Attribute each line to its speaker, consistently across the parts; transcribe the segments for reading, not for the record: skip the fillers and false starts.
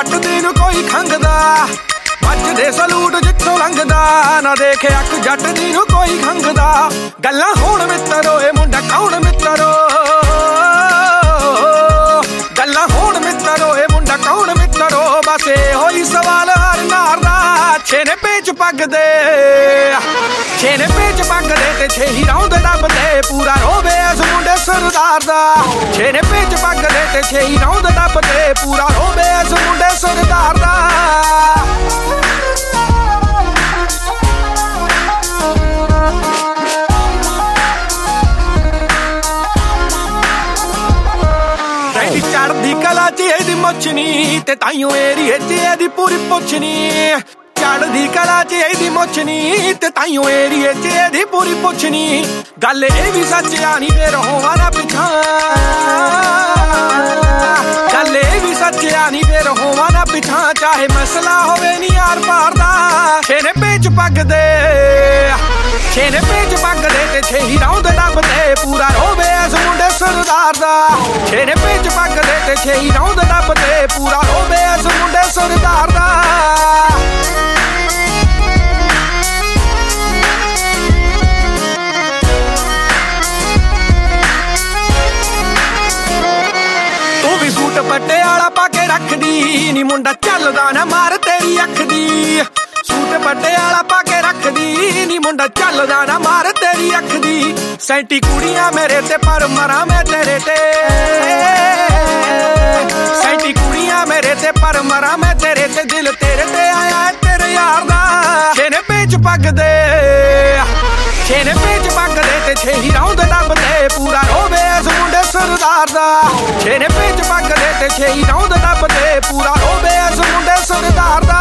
Speaker 1: ਜੱਟ ਦੀ ਨੂੰ ਕੋਈ ਖੰਗਦਾ ਵੱਜਦੇ ਸਲੂਟ ਜਿੱਥੋਂ ਲੰਘਦਾ ਨਾ ਦੇਖੇ ਅੱਖ ਜੱਟ ਦੀ ਨੂੰ ਕੋਈ ਖੰਗਦਾ ਗੱਲਾਂ ਹੋਣ ਮਿੱਤਰੋ ਇਹ ਮੁੰਡਾ ਕੌਣ ਮਿੱਤਰੋ ਗੱਲਾਂ ਹੋਣ ਮਿੱਤਰੋ ਇਹ ਮੁੰਡਾ ਕੌਣ ਮਿੱਤਰੋ ਬਸ ਇਹੋ ਹੀ ਸਵਾਲ ਹਰ ਨਾਰ ਦਾ ਛੇਨੇ ਪੇਚ ਪੱਗਦੇ ਤੇ ਛੇਹੀ ਰੌਂਦ ਦੱਬਦੇ ਪੂਰਾ ਰੋਵੇ ਇਸ ਮੁੰਡੇ ਸਰਦਾਰ ਦਾ ਛੇਨੇ ਪੇਚ ਪੱਗਦੇ ਤੇ ਛੇਹੀ ਰੌਂਦ ਦੱਬਦੇ ਪੂਰਾ ਰੋਵੇ ਇਸ ਮੁੰਡੇ ਸਰਦਾਰ ਦਾ ਚੜ੍ਹਦੀ ਕਲਾ ਚ ਇਹਦੀ ਮੁੱਛ ਨੀ ਤੇ ਤਾਈਓ ਏਰੀਏ ਚ ਇਹਦੀ ਪੂਰੀ ਪੁੱਛ ਨੀ ਚੜ੍ਹਦੀ ਕਲਾ ਚ ਇਹਦੀ ਮੁੱਛ ਨੀ ਤੇ ਤਾਈਓ ਏਰੀਏ ਚ ਇਹਦੀ ਪੂਰੀ ਪੁੱਛ ਨੀ ਗੱਲ ਇਹ ਵੀ ਸੱਚ ਆ ਨੀ ਫੇਰ ਹੋਵਾਂ ਨਾ ਪਿਛਾਂ ਗੱਲ ਇਹ ਵੀ ਸੱਚ ਆ ਨੀ ਫੇਰ ਹੋਵਾਂ ਨਾ ਪਿਛਾਂ ਚਾਹੇ ਮਸਲਾ ਹੋਵੇ ਨੀ ਯਾਰ ਪਾਰ ਦਾ ਛੇਨੇ ਪੇਚ ਪੱਗਦੇ ਤੇ ਛੇਹੀ ਰੌਂਦ ਦੱਬਦੇ ਪੂਰਾ ਰੋਵੇ ਇਸ ਮੁੰਡੇ ਸਰਦਾਰ ਦਾ ਛੇਨੇ ਪੇਚ ਪੱਗਦੇ ਤੇ ਛੇਹੀ ਰੌਂਦ ਦੱਬਦੇ ਪੂਰਾ ਰੋਵੇ ਇਸ ਮੁੰਡੇ ਸਰਦਾਰ ਦਾ ਤੂੰ ਵੀ ਸੂਟ ਪੱਟੇ ਵਾਲਾ ਪਾ ਕੇ ਰੱਖਦੀ ਨੀ ਮੁੰਡਾ ਚੱਲਦਾ ਨਾ ਮਾਰ ਤੇਰੀ ਅੱਖ ਦੀ ਸੂਟ ਪੱਟੇ ਵਾਲਾ ਪਾ ਕੇ ਰੱਖਦੀ ਨੀ ਮੁੰਡਾ ਚੱਲਦਾ ਨਾ ਮਾਰ ਤੇਰੀ ਅੱਖ ਦੀ ਸੈਂਟੀ ਕੁੜੀਆਂ ਮੇਰੇ ਤੇ ਪਰ ਮਰਾਂ ਮੈਂ ਤੇਰੇ ਤੇ ਸੈਂਟੀ ਕੁੜੀਆਂ ਮੇਰੇ ਤੇ ਪਰ ਮਰਾਂ ਮੈਂ ਤੇਰੇ ਤੇ ਦਿਲ ਤੇਰੇ ਤੇ ਆਇਆ ਤੇਰੇ ਯਾਰ ਦਾ ਛੇਨੇ ਪੇਚ ਪੱਗਦੇ ਤੇ ਛੇਹੀ ਰੌਂਦ ਦੱਬਦੇ ਪੂਰਾ ਰੋਵੇ ਇਸ ਮੁੰਡੇ ਸਰਦਾਰ ਦਾ ਛੇਨੇ ਪੇਚ ਪੱਗਦੇ ਤੇ ਛੇਹੀ ਰੌਂਦ ਦੱਬਦੇ ਪੂਰਾ ਰੋਵੇ ਇਸ ਮੁੰਡੇ ਸਰਦਾਰ ਦਾ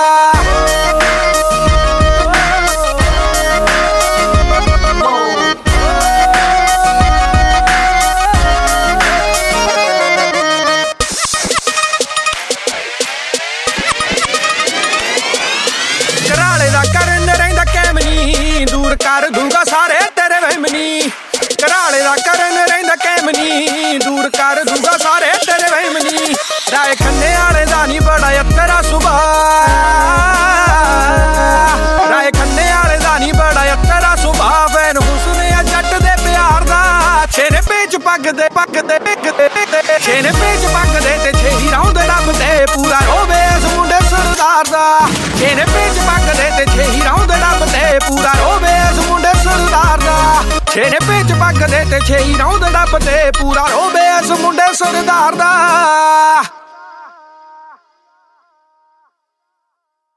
Speaker 1: ਕਰਨ ਰਹਿੰਦਾ ਕੈਮਨੀ ਦੂਰ ਕਰ ਦੂਗਾ ਸਾਰੇ ਤੇਰੇ ਵਹਿਮਨੀ ਘਰਾਲੇ ਦਾ ਕਰਨ ਰਹਿੰਦਾ ਕੈਮਨੀ ਦੂਰ ਕਰ ਦੂਗਾ ਸਾਰੇ ਤੇਰੇ ਵਹਿਮਨੀ ਰਾਏ ਖੰਨੇ ਵਾਲੇ ਦਾ ਨੀ ਬੜਾ ਤੇਰਾ ਸੁਭਾਅ ਰਾਏ ਖੰਨੇ ਵਾਲੇ ਦਾ ਨੀ ਬੜਾ ਤੇਰਾ ਸੁਭਾਅ ਫੈਨ ਹੁਸਨ ਆ ਜੱਟ ਦੇ ਪਿਆਰ ਦਾ ਛੇਨੇ ਪੇਚ ਪੱਗਦੇ ਛੇਨੇ ਪੇਚ ਪੱਗਦੇ ਤੇ ਛੇਹੀ ਰੌਂਦ ਦੱਬਦੇ ਪੂਰਾ ਰੋਵੇ ਇਸ ਮੁੰਡੇ ਸਰਦਾਰ ਦਾ ਛੇਨੇ ਪੇਚ ਪੱਗਦੇ ਤੇ ਛੇਹੀ ਰੌਂਦ ਦੱਬਦੇ ਪੂਰਾ ਰੋਵੇ ਇਸ ਮੁੰਡੇ ਸਰਦਾਰ ਦਾ ਛੇਨੇ ਪੇਚ ਪੱਗਦੇ ਤੇ ਛੇਹੀ ਰੌਂਦ ਦੱਬਦੇ ਪੂਰਾ ਰੋਵੇ ਇਸ ਮੁੰਡੇ ਸਰਦਾਰ ਦਾ